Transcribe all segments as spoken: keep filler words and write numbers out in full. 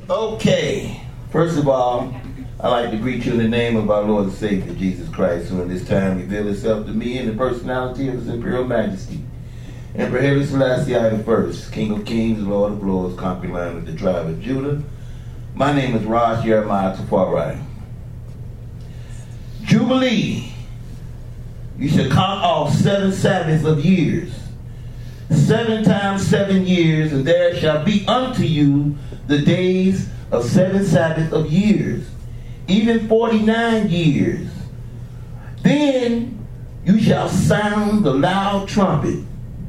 Okay, first of all, I'd like to greet you in the name of our Lord and Savior, Jesus Christ, who in this time revealed himself to me in the personality of his imperial majesty. Emperor Haile Selassie I the First, King of Kings, Lord of Lords, conquering Lion of the tribe of Judah. My name is Raj Jeremiah Tafari. Jubilee. You shall count off seven Sabbaths of years. Seven times seven years, and there shall be unto you the days of seven Sabbaths of years, even forty-nine years. Then you shall sound the loud trumpet.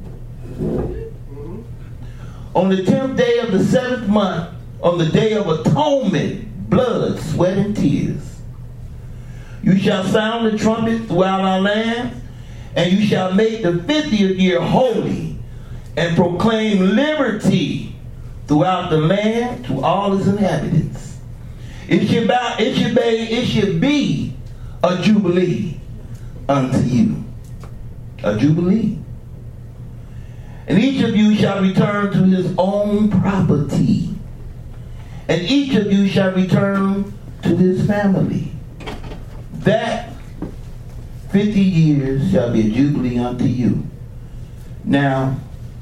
On the tenth day of the seventh month, on the day of atonement, blood, sweat, and tears, you shall sound the trumpet throughout our land, and you shall make the fiftieth year holy, and proclaim liberty throughout the land to all its inhabitants. It should, bow, it should be, it should be a jubilee unto you. A jubilee. And each of you shall return to his own property. And each of you shall return to his family. That fifty years shall be a jubilee unto you. Now,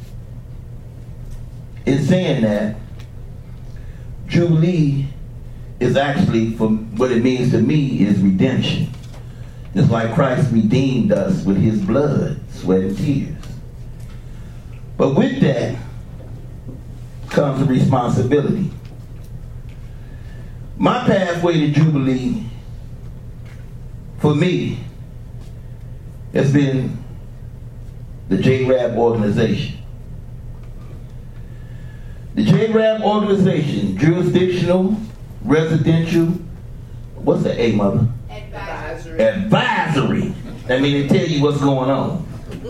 in saying that, jubilee is actually, from what it means to me, is redemption. Just like Christ redeemed us with his blood, sweat, and tears. But with that comes a responsibility. My pathway to jubilee, for me, has been the J RAB organization. The J RAB organization, jurisdictional, residential, what's the A, mother? Advisory. Advisory. I mean, they tell you what's going on.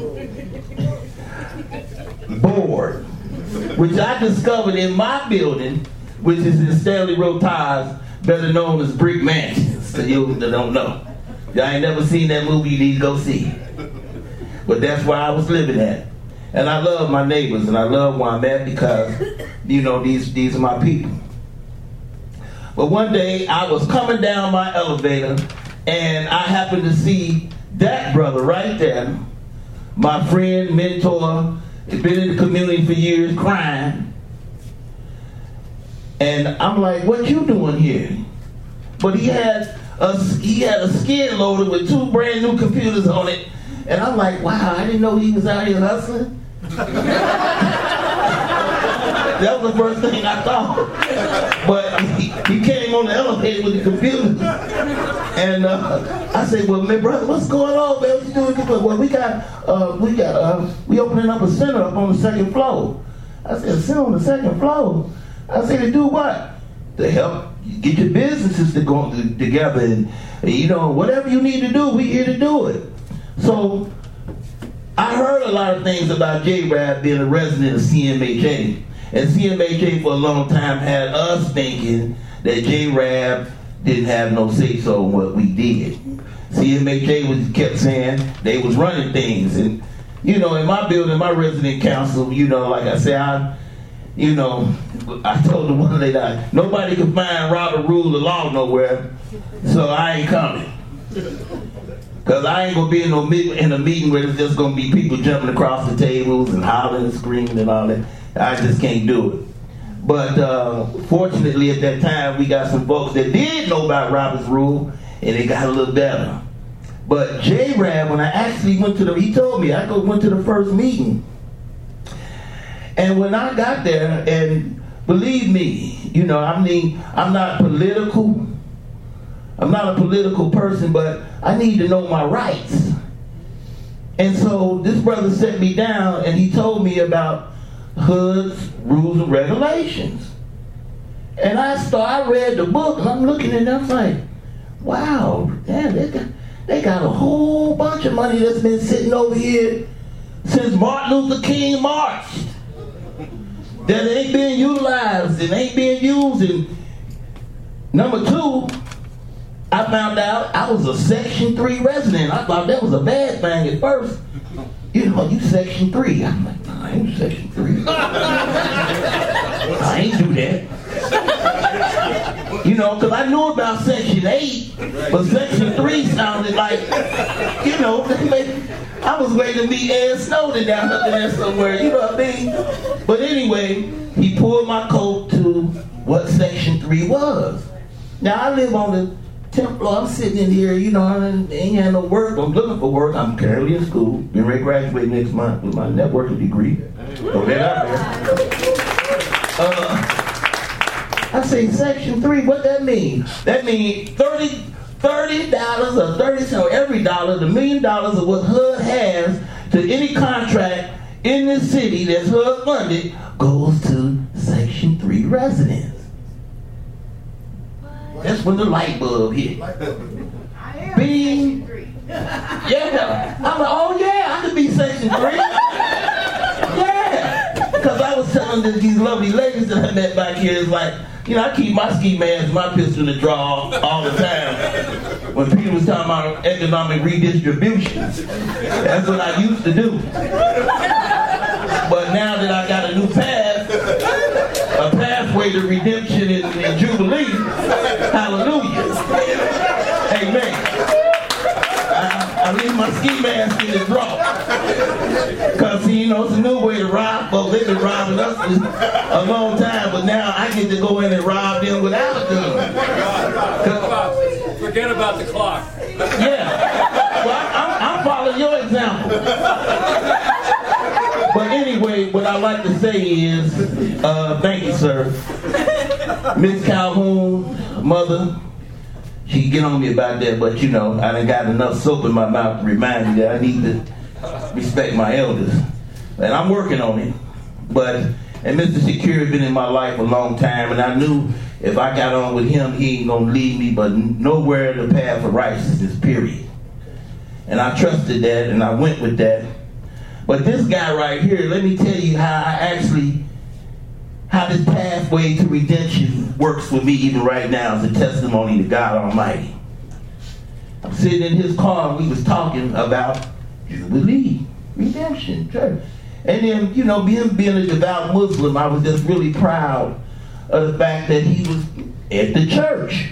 Board, which I discovered in my building, which is in Stanley Road Ties, better known as Brick Mansions, to you that don't know. Y'all ain't never seen that movie, you need to go see it. But that's where I was living at. And I love my neighbors, and I love where I'm at because, you know, these, these are my people. But one day, I was coming down my elevator, and I happened to see that brother right there, my friend, mentor, had been in the community for years, crying. And I'm like, what you doing here? But he had a, he had a skid loader with two brand new computers on it. And I'm like, wow, I didn't know he was out here hustling. That was the first thing I thought. But he, he came on the elevator with the computers. And uh, I said, well, man, brother, what's going on, man? What you doing? Well, we got, uh, we got, uh, we opening up a center up on the second floor. I said, a center on the second floor? I said, to do what? To help get your businesses to go to, together. And, you know, whatever you need to do, we here to do it. So, I heard a lot of things about J RAB being a resident of C M H A. And C M H A for a long time had us thinking that J RAB didn't have no say-so in what we did. C M H A was kept saying they was running things. And, you know, in my building, my resident council, you know, like I said, I, you know, I told the one lady, I, nobody can find Robert Rule of Law nowhere, so I ain't coming. Because I ain't going to be in, no meet, in a meeting where there's just going to be people jumping across the tables and hollering and screaming and all that. I just can't do it. But uh, fortunately at that time, we got some folks that did know about Robert's Rule, and it got a little better. But J RAB, when I actually went to the, he told me, I go went to the first meeting. And when I got there, and believe me, you know, I mean, I'm not political. I'm not a political person, but I need to know my rights. And so this brother set me down and he told me about H U D's rules and regulations. And I start, I read the book and I'm looking at it and I'm like, wow, damn, they got, they got a whole bunch of money that's been sitting over here since Martin Luther King marched. That ain't being utilized and ain't being used. And number two, I found out I was a Section three resident. I thought that was a bad thing at first. You know, you Section three. I'm like, no, I ain't Section three. I ain't do that. You know, because I knew about Section eight, but Section three sounded like, you know, I was waiting to meet Ed Snowden down there somewhere, you know what I mean? But anyway, he pulled my coat to what Section three was. Now, I live on the tenth floor. I'm sitting in here, you know, I ain't had no work. I'm looking for work. I'm currently in school. Getting ready to graduate next month with my networking degree. Throw that out there. Uh, I say Section three, what that mean? That means thirty dollars or thirty cents or every dollar, the million dollars of what H U D has to any contract in this city that's H U D funded goes to Section three residents. That's when the light bulb hit. Bing. Yeah. I'm like, oh yeah, I could be Section three. Yeah. Because I was telling this, these lovely ladies that I met back here, it's like, you know, I keep my ski masks, my pistol in the drawer all the time. When Peter was talking about economic redistribution, that's what I used to do. But now that I got a new path, a pathway to redemption in, in Jubilee, hallelujah, amen. I, I leave my ski mask in the drawer. Because, you know, it's a new way to rob folks. They've been robbing us a long time, but now I get to go in and rob them without a gun. Forget about the clock. Yeah. Well, I'm, I'm following your example. But anyway, what I like to say is, uh, thank you, sir. Miss Calhoun, mother, she get on me about that, but you know, I done got enough soap in my mouth to remind me that I need to respect my elders. And I'm working on it. But, and Mister Secure been in my life a long time, and I knew if I got on with him, he ain't gonna lead me but nowhere in the path of righteousness, period. And I trusted that, and I went with that. But this guy right here, let me tell you how I actually, how this pathway to redemption works for me even right now as a testimony to God Almighty. I'm sitting in his car and we was talking about Jubilee, redemption, church. And then, you know, being, being a devout Muslim, I was just really proud of the fact that he was at the church.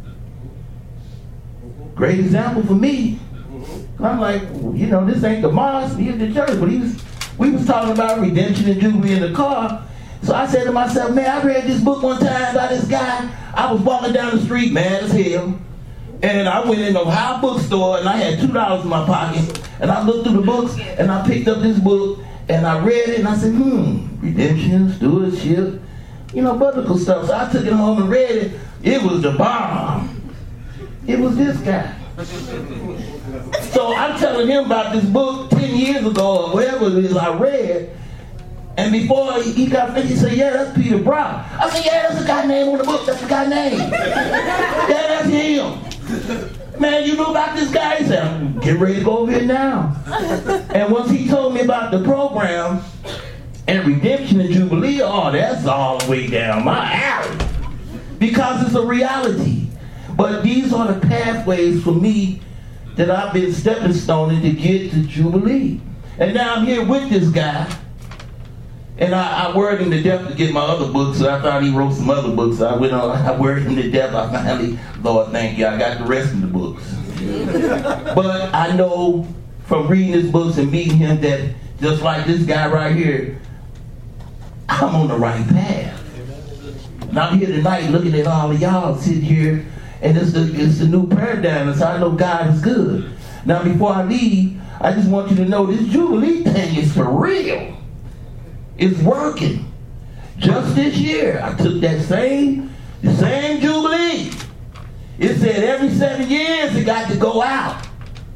Great example for me. I'm like, you know, this ain't the mosque, he's the church. But he was, we was talking about redemption and Jubilee in the car. So I said to myself, man, I read this book one time by this guy. I was walking down the street mad as hell. And I went in a Ohio bookstore and I had two dollars in my pocket. And I looked through the books and I picked up this book and I read it and I said, hmm, redemption, stewardship, you know, biblical stuff. So I took it home and read it. It was the bomb. It was this guy. So I'm telling him about this book ten years ago or whatever it is I read. And before he got finished, he said, yeah, that's Peter Brown. I said, yeah, that's the guy name on the book. That's the guy name. Yeah, that's him. Man, you know about this guy? He said, I'm getting ready to go over here now. And once he told me about the program and redemption and Jubilee, oh, that's all the way down my alley. Because it's a reality. But these are the pathways for me that I've been stepping stoning to get to Jubilee. And now I'm here with this guy. And I, I worried him to death to get my other books, so I thought he wrote some other books. So I went on, I worried him to death. I finally, Lord, thank you, I got the rest of the books. But I know from reading his books and meeting him that just like this guy right here, I'm on the right path. And I'm here tonight looking at all of y'all sitting here, and it's the, it's the new paradigm, and so I know God is good. Now before I leave, I just want you to know this Jubilee thing is for real. It's working. Just this year, I took that same, the same Jubilee. It said every seven years it got to go out.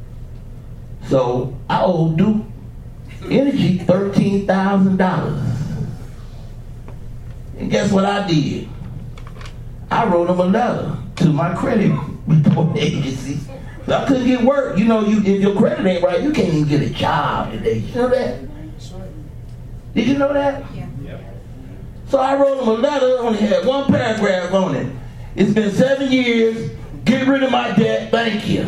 So I owe Duke Energy thirteen thousand dollars. And guess what I did? I wrote them a letter to my credit report agency. I couldn't get work. You know, you if your credit ain't right, you can't even get a job today. You know that? Did you know that? Yeah. Yep. So I wrote him a letter, only had one paragraph on it. It's been seven years, get rid of my debt, thank you.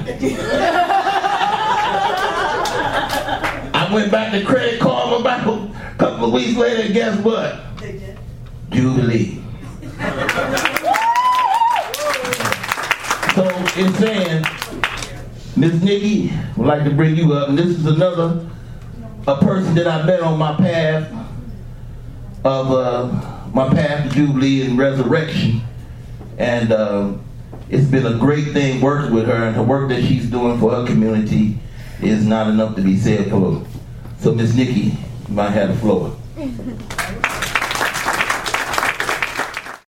I went back to Credit Karma about a couple of weeks later, and guess what? Jubilee. in saying, Miss Nikki would like to bring you up, and this is another a person that I met on my path of uh, my path to Jubilee and resurrection, and uh, it's been a great thing working with her, and the work that she's doing for her community is not enough to be said for. So Miss Nikki, you might have the floor.